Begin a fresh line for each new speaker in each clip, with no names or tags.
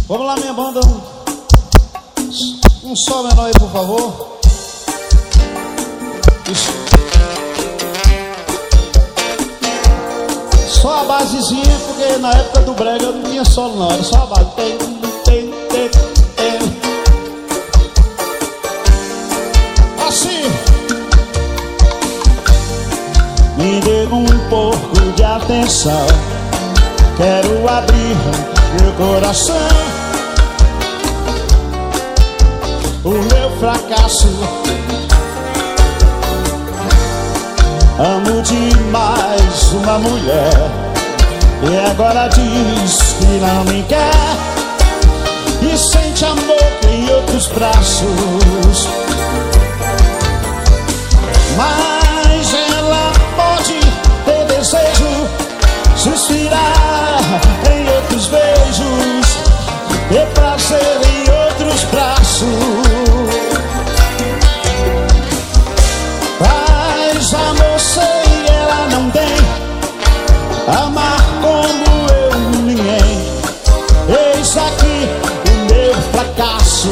Vamos lá, minha banda. Um sol menor aí, por favor. Isso. Só a basezinha, porque na época do brega não tinha solo não, era só a base. Assim. Me dê um pouco de atenção, quero abrir meu coração. O meu fracasso, amo demais uma mulher e agora diz que não me quer e sente amor em outros braços. Mas ela pode ter desejo, suspirar em outros beijos, ter prazer em outros braços. Mas amor sei ela não tem, amar como eu ninguém. Eis aqui o meu fracasso.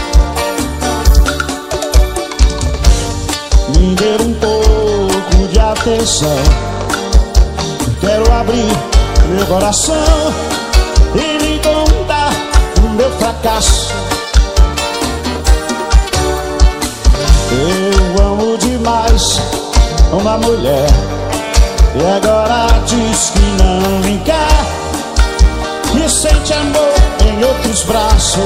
Me dê um pouco de atenção, quero abrir meu coração e lhe contar o meu fracasso. Eu amo demais uma mulher e agora diz que não me quer e sente amor em outros braços.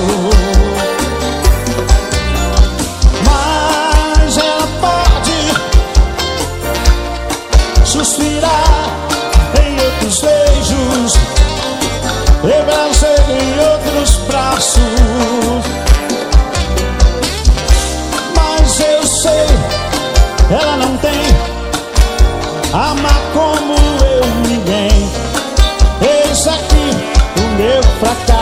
Mas ela pode suspirar em outros beijos, ter prazer em outros braços. Mas eu sei, ela não tem, amar como eu ninguém. Eis aqui o meu fracasso.